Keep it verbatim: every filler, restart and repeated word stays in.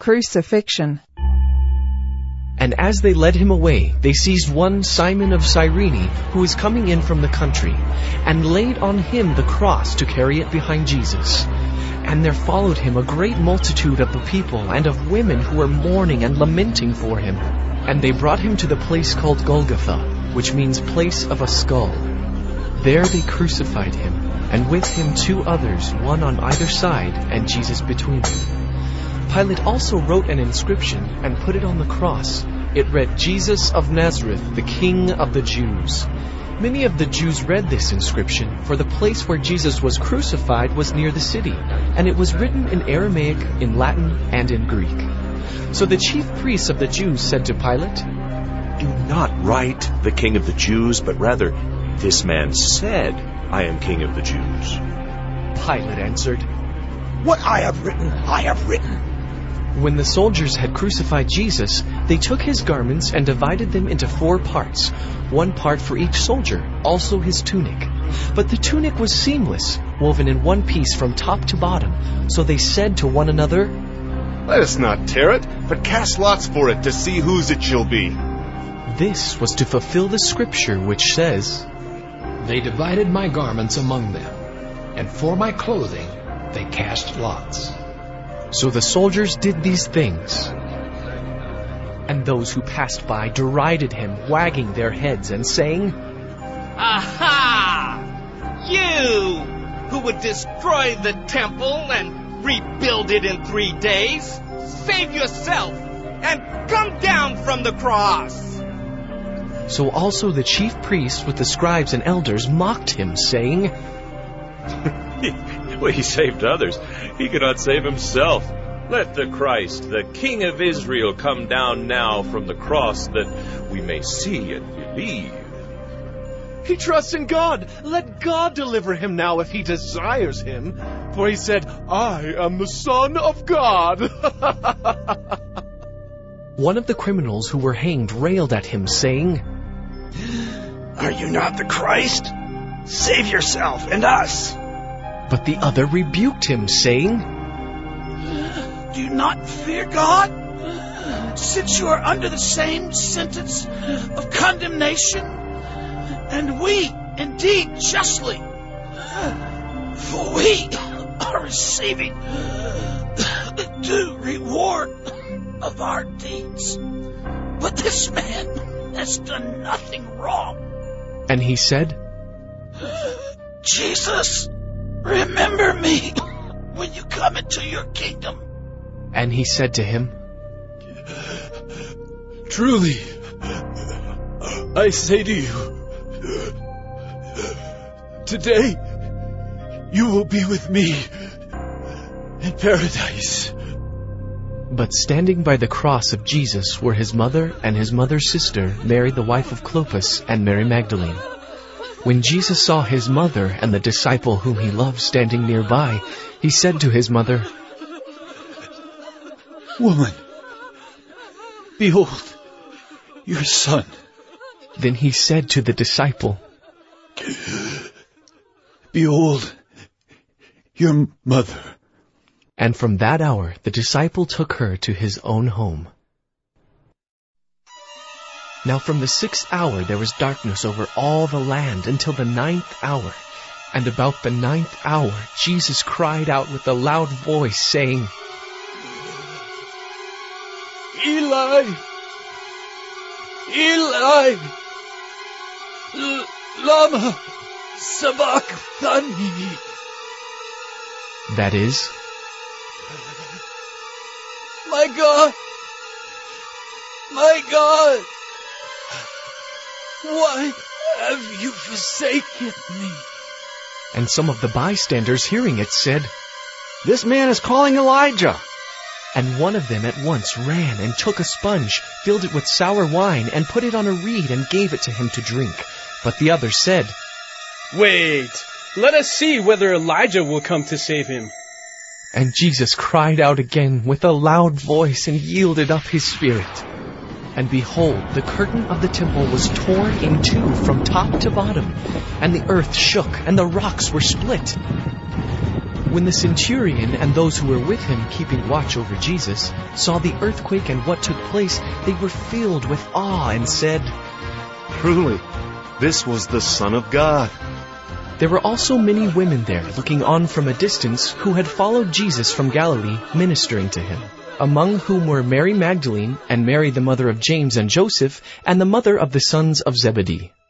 Crucifixion. And as they led him away, they seized one Simon of Cyrene, who was coming in from the country, and laid on him the cross to carry it behind Jesus. And there followed him a great multitude of the people and of women who were mourning and lamenting for him. And they brought him to the place called Golgotha, which means place of a skull. There they crucified him, and with him two others, one on either side, and Jesus between them. Pilate also wrote an inscription and put it on the cross. It read, "Jesus of Nazareth, the King of the Jews." Many of the Jews read this inscription, for the place where Jesus was crucified was near the city, and it was written in Aramaic, in Latin, and in Greek. So the chief priests of the Jews said to Pilate, "Do not write the King of the Jews, but rather, this man said, 'I am King of the Jews.'" Pilate answered, "What I have written, I have written." When the soldiers had crucified Jesus, they took his garments and divided them into four parts, one part for each soldier, also his tunic. But the tunic was seamless, woven in one piece from top to bottom. So they said to one another, "Let us not tear it, but cast lots for it to see whose it shall be." This was to fulfill the scripture which says, "They divided my garments among them, and for my clothing they cast lots." So the soldiers did these things. And those who passed by derided him, wagging their heads and saying, "Aha! You who would destroy the temple and rebuild it in three days, save yourself and come down from the cross." So also the chief priests with the scribes and elders mocked him, saying, Well, he saved others. He cannot save himself. Let the Christ, the King of Israel, come down now from the cross that we may see and believe. He trusts in God. Let God deliver him now if he desires him. For he said, "I am the Son of God." One of the criminals who were hanged railed at him, saying, "Are you not the Christ? Save yourself and us." But the other rebuked him, saying, "Do you not fear God, since you are under the same sentence of condemnation? And we, indeed, justly, for we are receiving the due reward of our deeds. But this man has done nothing wrong." And he said, "Jesus, remember me when you come into your kingdom." And he said to him, "Truly, I say to you, today you will be with me in paradise." But standing by the cross of Jesus were his mother and his mother's sister, Mary the wife of Clopas, and Mary Magdalene. When Jesus saw his mother and the disciple whom he loved standing nearby, he said to his mother, "Woman, behold your son." Then he said to the disciple, "Behold your mother." And from that hour the disciple took her to his own home. Now from the sixth hour there was darkness over all the land until the ninth hour. And about the ninth hour Jesus cried out with a loud voice, saying, "Eli, Eli, L- lama sabachthani." That is, "My God, my God, why have you forsaken me?" And some of the bystanders hearing it said, "This man is calling Elijah." And one of them at once ran and took a sponge, filled it with sour wine, and put it on a reed and gave it to him to drink. But the other said, "Wait, let us see whether Elijah will come to save him." And Jesus cried out again with a loud voice and yielded up his spirit. And behold, the curtain of the temple was torn in two from top to bottom, and the earth shook, and the rocks were split. When the centurion and those who were with him keeping watch over Jesus saw the earthquake and what took place, they were filled with awe and said, Truly, this was the Son of God. There were also many women there looking on from a distance who had followed Jesus from Galilee, ministering to him, among whom were Mary Magdalene and Mary the mother of James and Joseph and the mother of the sons of Zebedee.